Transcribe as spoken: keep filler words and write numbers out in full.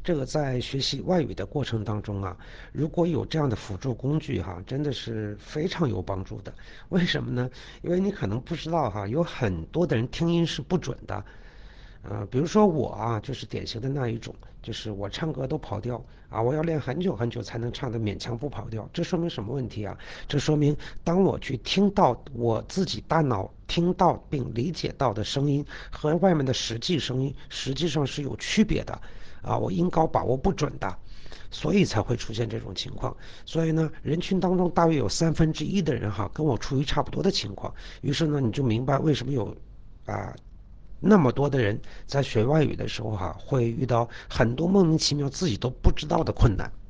这个在学习外语的过程当中啊，如果有这样的辅助工具哈，真的是非常有帮助的。为什么呢？因为你可能不知道哈，有很多的人听音是不准的。呃，比如说我啊，就是典型的那一种，就是我唱歌都跑调啊，我要练很久很久才能唱得勉强不跑调。这说明什么问题啊？这说明当我去听到我自己大脑听到并理解到的声音和外面的实际声音实际上是有区别的啊，我音高把握不准的。所以才会出现这种情况。所以呢，人群当中大约有三分之一的人哈，跟我处于差不多的情况。于是呢，你就明白为什么有啊那么多的人在学外语的时候哈，会遇到很多莫名其妙自己都不知道的困难。